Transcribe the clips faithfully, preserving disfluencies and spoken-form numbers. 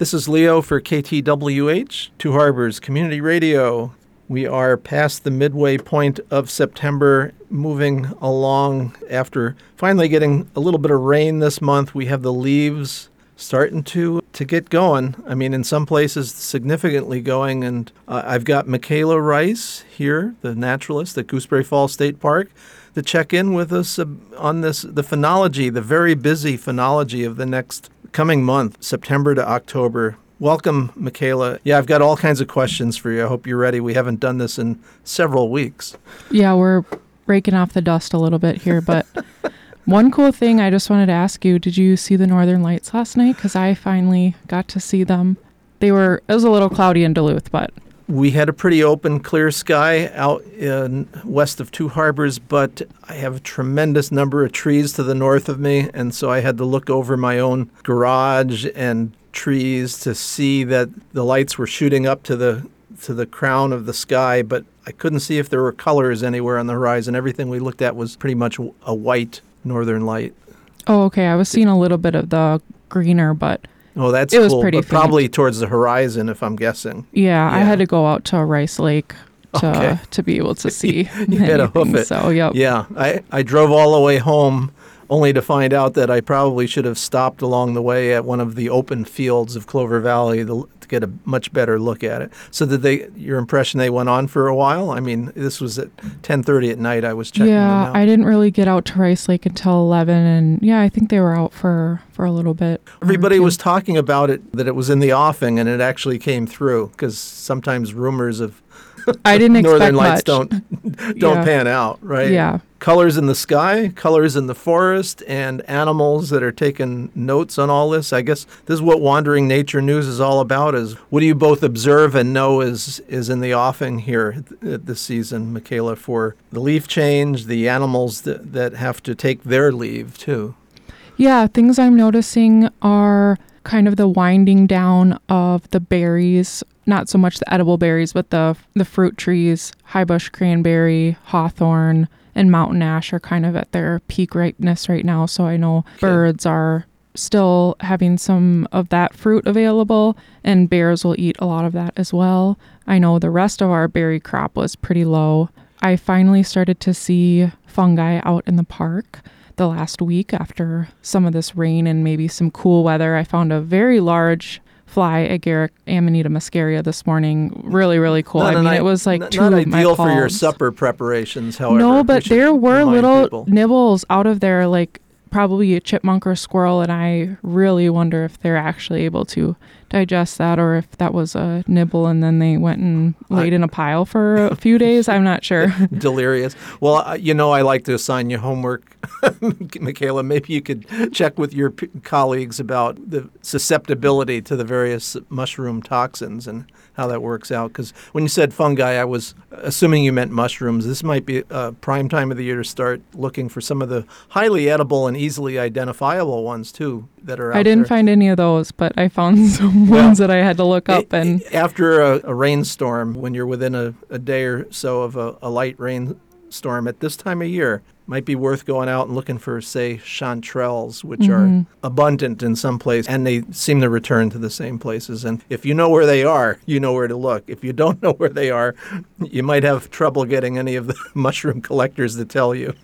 This is Leo for K T W H, Two Harbors Community Radio. We are past the midway point of September, moving along after finally getting a little bit of rain this month. We have the leaves starting to to get going. I mean, in some places, significantly going. And uh, I've got Michaela Rice here, the naturalist at Gooseberry Falls State Park, to check in with us uh, on this, the phenology, the very busy phenology of the next coming month, September to October. Welcome, Michaela. Yeah, I've got all kinds of questions for you. I hope you're ready. We haven't done this in several weeks. Yeah, we're raking off the dust a little bit here, but one cool thing I just wanted to ask you, did you see the Northern Lights last night? Because I finally got to see them. They were, it was a little cloudy in Duluth, but we had a pretty open, clear sky out in west of Two Harbors, but I have a tremendous number of trees to the north of me, and so I had to look over my own garage and trees to see that the lights were shooting up to the to the crown of the sky, but I couldn't see if there were colors anywhere on the horizon. Everything we looked at was pretty much a white northern light. Oh, okay. I was seeing a little bit of the greener, but oh, that's it cool. was pretty but probably towards the horizon, if I'm guessing. Yeah, yeah. I had to go out to Rice Lake to okay. to be able to see. You had to hoof it. So, yep. Yeah, I, I drove all the way home only to find out that I probably should have stopped along the way at one of the open fields of Clover Valley to, to get a much better look at it. So did they? Your impression they went on for a while? I mean, this was at ten thirty at night. I was checking yeah, them out. I didn't really get out to Rice Lake until eleven, and yeah, I think they were out for, for a little bit. Everybody was talking about it, that it was in the offing, and it actually came through, because sometimes rumors of I didn't Northern expect Lights much. don't don't Yeah. pan out, right? Yeah. Colors in the sky, colors in the forest, and animals that are taking notes on all this. I guess this is what Wandering Nature News is all about, is what do you both observe and know is, is in the offing here this season, Michaela, for the leaf change, the animals that, that have to take their leave, too? Yeah, things I'm noticing are kind of the winding down of the berries, not so much the edible berries, but the the fruit trees, highbush cranberry, hawthorn, and mountain ash are kind of at their peak ripeness right now. So I know okay. birds are still having some of that fruit available, and bears will eat a lot of that as well. I know the rest of our berry crop was pretty low. I finally started to see fungi out in the park the last week after some of this rain and maybe some cool weather. I found a very large fly, Agaric Amanita muscaria, this morning. Really, really cool. Not I mean, an, it was like not, two not of my ideal for your palms. supper preparations, however. No, We but should there were remind little people. nibbles out of there, like probably a chipmunk or squirrel, and I really wonder if they're actually able to digest that, or if that was a nibble and then they went and laid I, in a pile for a few days. I'm not sure. Delirious. Well, uh, you know, I like to assign you homework, Michaela. Maybe you could check with your p- colleagues about the susceptibility to the various mushroom toxins and how that works out. Because when you said fungi, I was assuming you meant mushrooms. This might be a prime time of the year to start looking for some of the highly edible and easily identifiable ones, too, that are out I didn't there. find any of those, but I found some Well, ones that I had to look up. And after a, a rainstorm, when you're within a, a day or so of a, a light rainstorm at this time of year, might be worth going out and looking for, say, chanterelles, which mm-hmm. are abundant in some places, and they seem to return to the same places. And if you know where they are, you know where to look. If you don't know where they are, you might have trouble getting any of the mushroom collectors to tell you,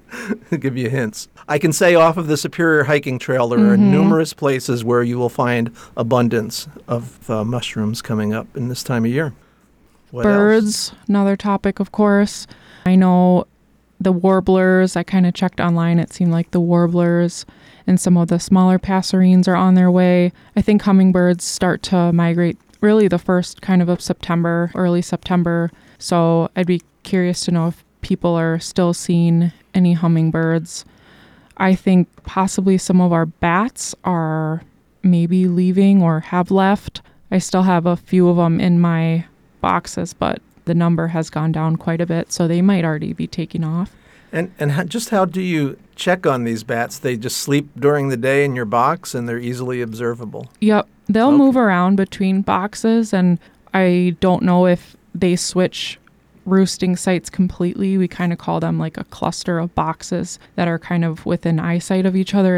give you hints. I can say off of the Superior Hiking Trail, there mm-hmm. are numerous places where you will find abundance of uh, mushrooms coming up in this time of year. What birds, else? Another topic, of course. I know the warblers, I kind of checked online. It seemed like the warblers and some of the smaller passerines are on their way. I think hummingbirds start to migrate really the first kind of of September, early September. So I'd be curious to know if people are still seeing any hummingbirds. I think possibly some of our bats are maybe leaving or have left. I still have a few of them in my boxes, but the number has gone down quite a bit, so they might already be taking off. And and how, just how do you check on these bats? They just sleep during the day in your box, and they're easily observable? Yep. They'll Okay. move around between boxes, and I don't know if they switch roosting sites completely. We kind of call them like a cluster of boxes that are kind of within eyesight of each other, and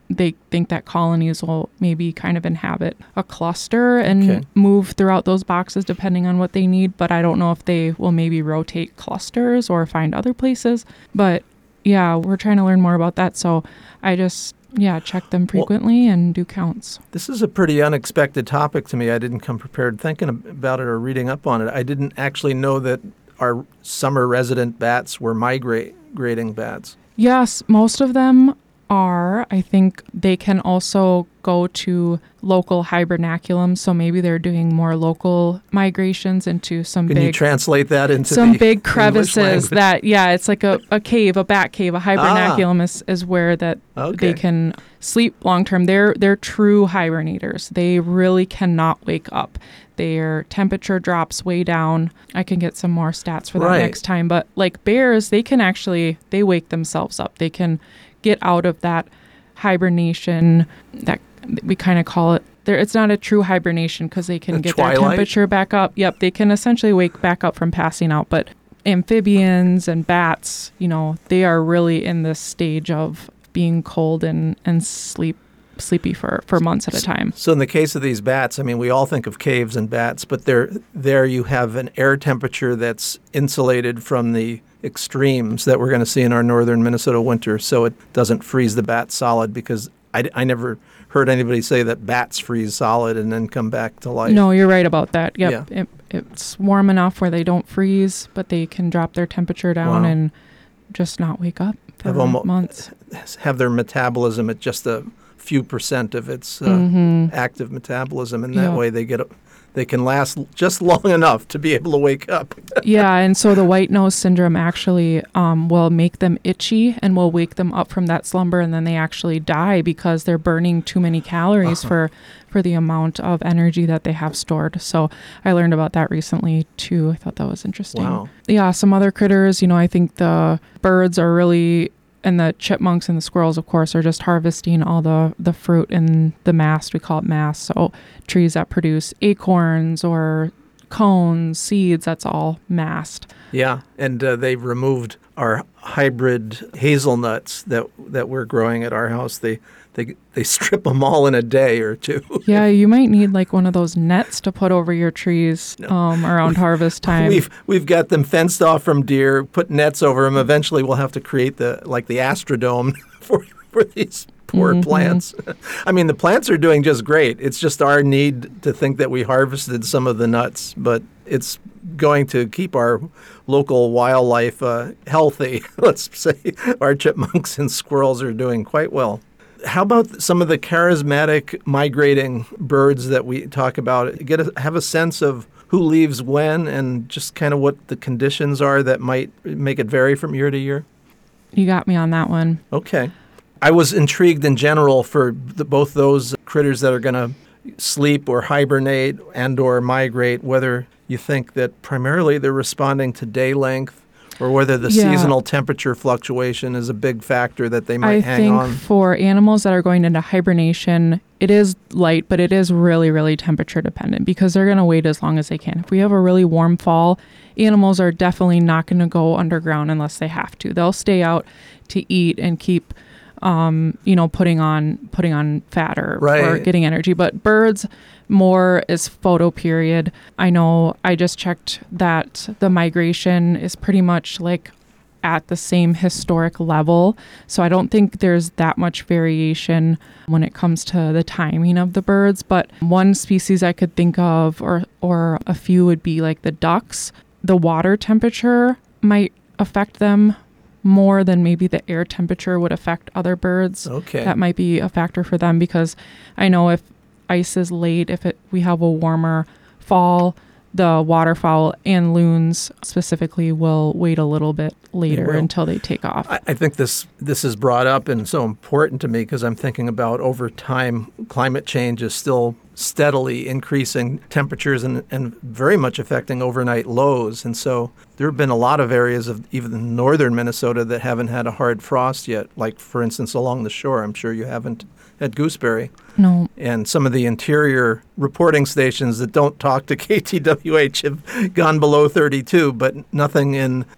they think that colonies will maybe kind of inhabit a cluster and Okay. move throughout those boxes depending on what they need. But I don't know if they will maybe rotate clusters or find other places. But yeah, we're trying to learn more about that. So I just, yeah, check them frequently and do counts. This is a pretty unexpected topic to me. I didn't come prepared thinking ab- about it or reading up on it. I didn't actually know that our summer resident bats were migrating bats. Yes, most of them are. I think they can also go to local hibernaculums, so maybe they're doing more local migrations into some Can big you translate that into some the big English crevices language? that yeah, it's like a, a cave, a bat cave. A hibernaculum is, is where that Okay. they can sleep long term. They're they're true hibernators. They really cannot wake up. Their temperature drops way down. I can get some more stats for that Right. next time. But like bears, they can actually they wake themselves up. They can get out of that hibernation that we kind of call it. There, it's not a true hibernation because they can The get twilight? their temperature back up. Yep, they can essentially wake back up from passing out. But amphibians and bats, you know, they are really in this stage of being cold and, and sleep sleepy for, for months at a time. So in the case of these bats, I mean, we all think of caves and bats, but there, there you have an air temperature that's insulated from the extremes that we're going to see in our northern Minnesota winter, so it doesn't freeze the bat solid, because I, I never heard anybody say that bats freeze solid and then come back to life. No, you're right about that. Yep. Yeah. It, it's warm enough where they don't freeze, but they can drop their temperature down Wow. and just not wake up for Have almo- months. Have their metabolism at just a few percent of its uh, Mhm. active metabolism, and that Yeah. way they get a, they can last just long enough to be able to wake up. Yeah, and so the white nose syndrome actually um, will make them itchy and will wake them up from that slumber, and then they actually die because they're burning too many calories Uh-huh. for for the amount of energy that they have stored. So I learned about that recently too. I thought that was interesting. Wow. Yeah, some other critters, you know, I think the birds are really, and the chipmunks and the squirrels, of course, are just harvesting all the, the fruit in the mast. We call it mast. So trees that produce acorns or cones, seeds, that's all mast. Yeah, and uh, they've removed our hybrid hazelnuts that that we're growing at our house. They they they strip them all in a day or two. Yeah, you might need like one of those nets to put over your trees um, around harvest time. We've we've got them fenced off from deer, put nets over them. Eventually, we'll have to create the like the Astrodome for for these poor Mhm. plants. I mean, the plants are doing just great. It's just our need to think that we harvested some of the nuts, but it's going to keep our local wildlife uh, healthy. Let's say our chipmunks and squirrels are doing quite well. How about some of the charismatic migrating birds that we talk about? Get a, have a sense of who leaves when and just kind of what the conditions are that might make it vary from year to year? You got me on that one. Okay. I was intrigued in general for the, both those critters that are going to sleep or hibernate and or migrate, whether you think that primarily they're responding to day length or whether the Yeah. seasonal temperature fluctuation is a big factor that they might I hang think on. for animals that are going into hibernation, it is light, but it is really, really temperature dependent because they're going to wait as long as they can. If we have a really warm fall, animals are definitely not going to go underground unless they have to. They'll stay out to eat and keep, um, you know, putting on putting on fat or, or Right. getting energy. But birds, more is photo period. I know I just checked that the migration is pretty much like at the same historic level. So I don't think there's that much variation when it comes to the timing of the birds. But one species I could think of, or or a few, would be like the ducks. The water temperature might affect them more than maybe the air temperature would affect other birds. Okay. That might be a factor for them because I know if ice is late, if it we have a warmer fall, the waterfowl and loons specifically will wait a little bit later will. until they take off. I, I think this this is brought up and so important to me because I'm thinking about over time, climate change is still steadily increasing temperatures and, and very much affecting overnight lows. And so there have been a lot of areas of even northern Minnesota that haven't had a hard frost yet, like, for instance, along the shore. I'm sure you haven't at Gooseberry. No. And some of the interior reporting stations that don't talk to K T W H have gone below thirty-two, but nothing in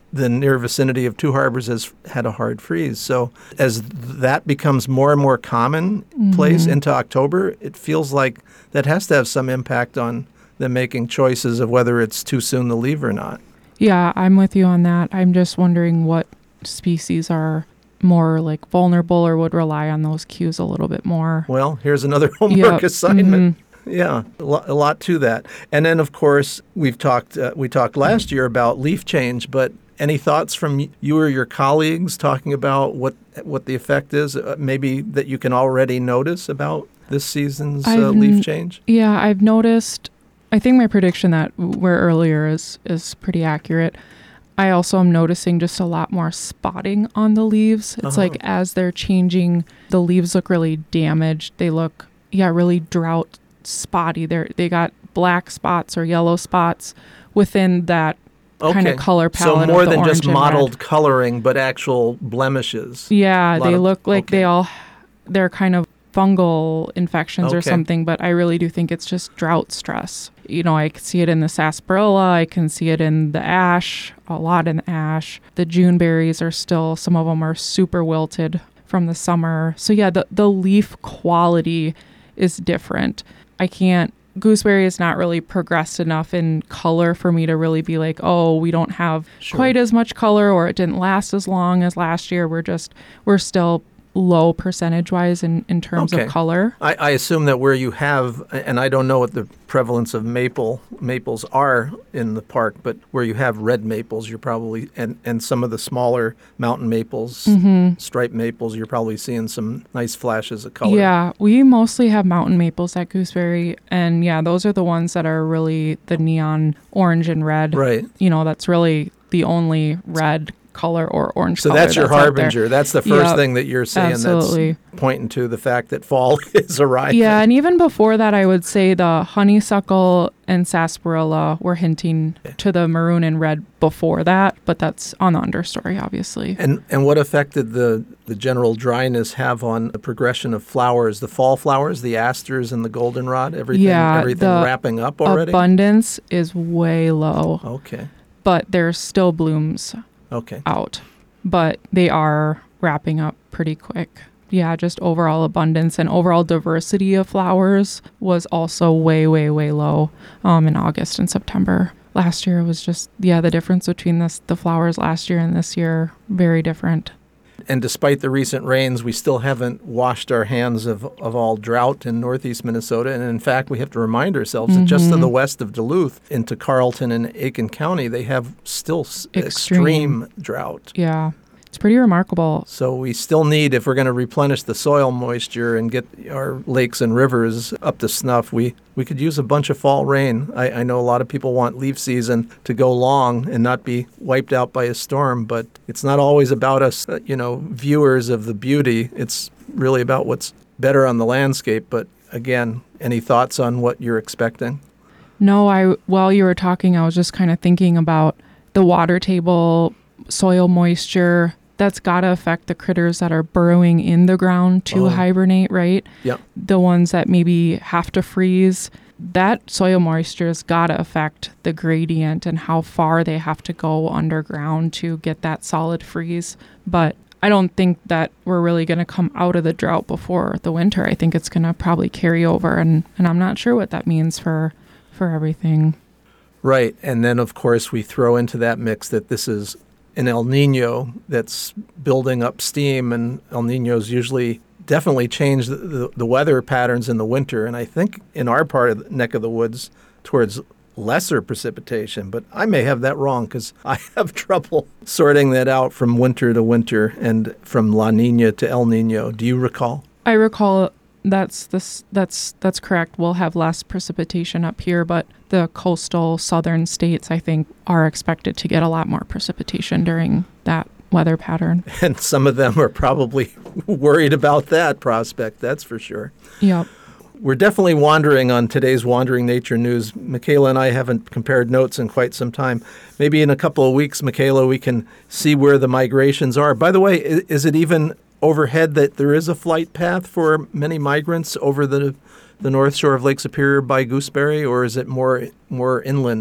the near vicinity of Two Harbors has had a hard freeze. So as that becomes more and more commonplace Mm-hmm. into October, it feels like that has to have some impact on them making choices of whether it's too soon to leave or not. Yeah, I'm with you on that. I'm just wondering what species are more like vulnerable or would rely on those cues a little bit more. Well, here's another homework Yep. assignment. Mhm. Yeah, a lot, a lot to that. And then, of course, we've talked. Uh, we talked last year about leaf change, but any thoughts from you or your colleagues talking about what what the effect is? Uh, maybe that you can already notice about this season's uh, I've leaf n- change. Yeah, I've noticed. I think my prediction that we're earlier is is pretty accurate. I also am noticing just a lot more spotting on the leaves. It's Uh-huh. like as they're changing, the leaves look really damaged. They look, yeah, really drought spotty. They are they got black spots or yellow spots within that kind Okay. of color So palette. more of the than just orange and red. mottled coloring, but actual blemishes. Yeah, lot they of- look like okay. they all, they're kind of fungal infections or Okay. something, but I really do think it's just drought stress. You know, I can see it in the sarsaparilla, I can see it in the ash, a lot in the ash. The June berries are still, some of them are super wilted from the summer. So yeah, the, the leaf quality is different. I can't, gooseberry is not really progressed enough in color for me to really be like, oh, we don't have Sure. quite as much color or it didn't last as long as last year. We're just, we're still low percentage wise in, in terms Okay. of color. I, I assume that where you have, and I don't know what the prevalence of maple maples are in the park, but where you have red maples, you're probably, and, and some of the smaller mountain maples, Mm-hmm. striped maples, you're probably seeing some nice flashes of color. Yeah, we mostly have mountain maples at Gooseberry. And yeah, those are the ones that are really the neon orange and red. Right. You know, that's really the only red color or orange So color that's your out there. harbinger. That's the first Yep, thing that you're saying absolutely. that's pointing to the fact that fall is arriving. Yeah, and even before that, I would say the honeysuckle and sarsaparilla were hinting to the maroon and red before that, but that's on the understory, obviously. And and what effect did the, the general dryness have on the progression of flowers, the fall flowers, the asters and the goldenrod, everything Yeah, everything the wrapping up already? Abundance is way low, Okay. but there's still blooms Okay. out, but they are wrapping up pretty quick. Yeah, just overall abundance and overall diversity of flowers was also way, way, way low um, in August and September. Last year was just, yeah, the difference between this, the flowers last year and this year, very different. And despite the recent rains, we still haven't washed our hands of, of all drought in northeast Minnesota. And in fact, we have to remind ourselves that just to Mhm. the west of Duluth into Carlton and Aiken County, they have still s- extreme. Extreme. drought. Yeah, it's pretty remarkable. So we still need, if we're going to replenish the soil moisture and get our lakes and rivers up to snuff, we, we could use a bunch of fall rain. I, I know a lot of people want leaf season to go long and not be wiped out by a storm, but it's not always about us, uh, you know, viewers of the beauty. It's really about what's better on the landscape. But again, any thoughts on what you're expecting? No, I while you were talking, I was just kind of thinking about the water table, soil moisture. That's got to affect the critters that are burrowing in the ground to Oh. hibernate, right? Yep. The ones that maybe have to freeze. That soil moisture's got to affect the gradient and how far they have to go underground to get that solid freeze. But I don't think that we're really going to come out of the drought before the winter. I think it's going to probably carry over, and, and I'm not sure what that means for for everything. Right. And then, of course, we throw into that mix that this is an El Nino that's building up steam, and El Ninos usually definitely change the, the, the weather patterns in the winter. And I think in our part of the neck of the woods towards lesser precipitation, but I may have that wrong because I have trouble sorting that out from winter to winter and from La Nina to El Nino. Do you recall? I recall that's this that's that's correct. We'll have less precipitation up here, but the coastal southern states, I think, are expected to get a lot more precipitation during that weather pattern. And some of them are probably worried about that prospect, that's for sure. Yep. We're definitely wandering on today's Wandering Nature News. Michaela and I haven't compared notes in quite some time. Maybe in a couple of weeks, Michaela, we can see where the migrations are. By the way, i- is it even overhead that there is a flight path for many migrants over the the north shore of Lake Superior by Gooseberry, or is it more more inland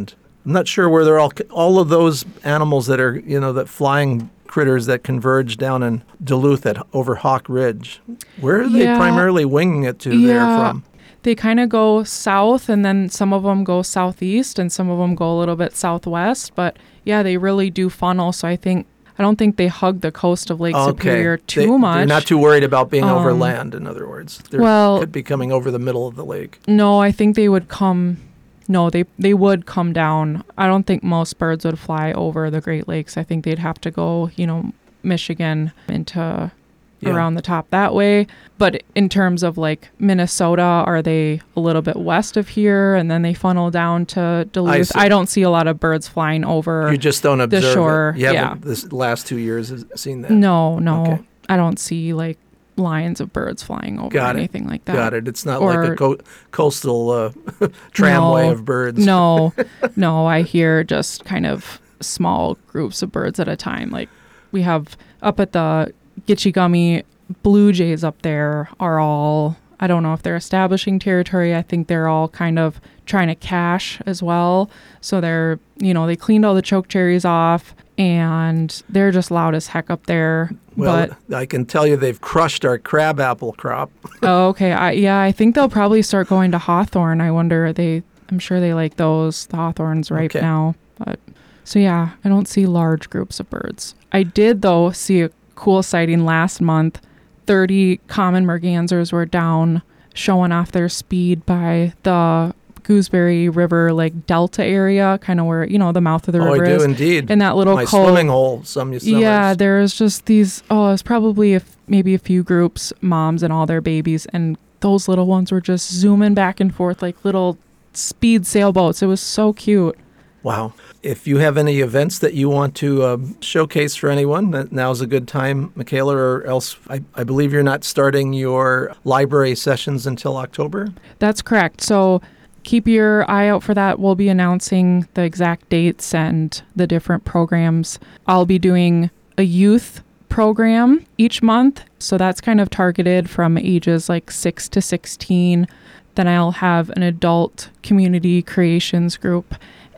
I'm not sure where they're all, all of those animals that are, you know, that flying critters that converge down in Duluth at over Hawk Ridge. Where are they Yeah. primarily winging it to Yeah. there from? They kind of go south, and then some of them go southeast, and some of them go a little bit southwest. But yeah, they really do funnel. So I think I don't think they hug the coast of Lake Superior too They- much. They're not too worried about being over Um, land, in other words. They well- could be coming over the middle of the lake. No, I think they would come. No, they they would come down. I don't think most birds would fly over the Great Lakes. I think they'd have to go, you know, Michigan into Yeah. around the top that way. But in terms of like Minnesota, are they a little bit west of here and then they funnel down to Duluth? see. I, don't see a lot of birds flying over. You just don't observe shore, it. You haven't yeah. this last two years has seen that. No, no. Okay. I don't see like lines of birds flying over Got or it. anything like that. Got it. It's not Or- like a co- coastal uh, tramway No. of birds. No, no, I hear just kind of small groups of birds at a time. Like we have up at the Gitche Gummy, blue jays up there are all, I don't know if they're establishing territory. I think they're all kind of trying to cache as well. So they're, you know, they cleaned all the choke cherries off and they're just loud as heck up there. Well, but I can tell you they've crushed our crabapple crop. oh, okay. I, yeah, I think they'll probably start going to hawthorn. I wonder, they, I'm sure they like those. The hawthorn's ripe Okay. now. But so yeah, I don't see large groups of birds. I did though see a cool sighting last month. thirty common mergansers were down showing off their speed by the Gooseberry River like delta area, kind of where, you know, the mouth of the Oh, river I do is. indeed. In that little My cove. swimming hole some summers. Yeah, there's just these, oh, it's probably a f maybe a few groups, moms and all their babies, and those little ones were just zooming back and forth like little speed sailboats. It was so cute. Wow. If you have any events that you want to uh, showcase for anyone, that now's a good time, Michaela, or else I, I believe you're not starting your library sessions until October? That's correct. So keep your eye out for that. We'll be announcing the exact dates and the different programs. I'll be doing a youth program each month. So that's kind of targeted from ages like six to sixteen. Then I'll have an adult community creations group,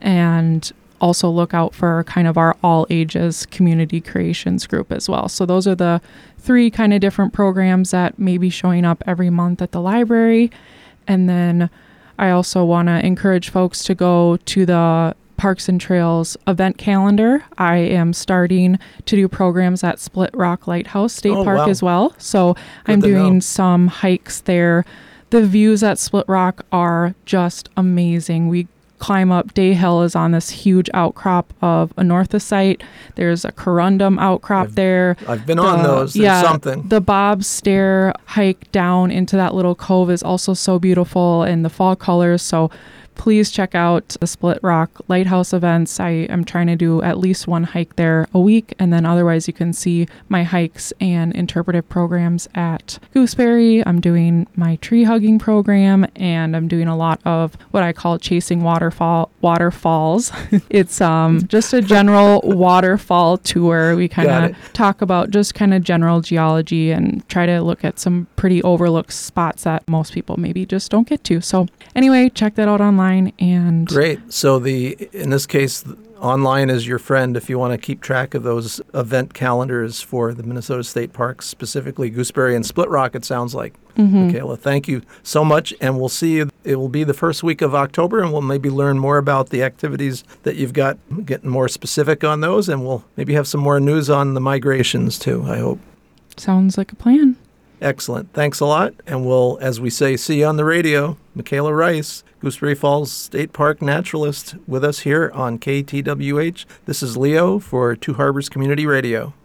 and also look out for kind of our all ages community creations group as well. So those are the three kind of different programs that may be showing up every month at the library. And then I also want to encourage folks to go to the Parks and Trails event calendar. I am starting to do programs at Split Rock Lighthouse State Oh, Park wow. as well. So Good I'm to doing know. some hikes there. The views at Split Rock are just amazing. We climb up. Day Hill is on this huge outcrop of anorthosite. There's a corundum outcrop I've- there. I've been on The- those. There's yeah, something. The Bob Stair hike down into that little cove is also so beautiful in the fall colors. So please check out the Split Rock Lighthouse events. I am trying to do at least one hike there a week, and then otherwise you can see my hikes and interpretive programs at Gooseberry. I'm doing my tree hugging program, and I'm doing a lot of what I call chasing waterfall waterfalls. It's um just a general waterfall tour. We kind Got of it. talk about just kind of general geology and try to look at some pretty overlooked spots that most people maybe just don't get to. So anyway, check that out online. And Great. So the in this case, online is your friend if you want to keep track of those event calendars for the Minnesota State Parks, specifically Gooseberry and Split Rock, it sounds like. Mhm. Michaela, thank you so much. And we'll see you. It will be the first week of October, and we'll maybe learn more about the activities that you've got, getting more specific on those, and we'll maybe have some more news on the migrations too, I hope. sounds like a plan. Excellent. Thanks a lot. And we'll, as we say, see you on the radio. Michaela Rice, Gooseberry Falls State Park naturalist, with us here on K T W H. This is Leo for Two Harbors Community Radio.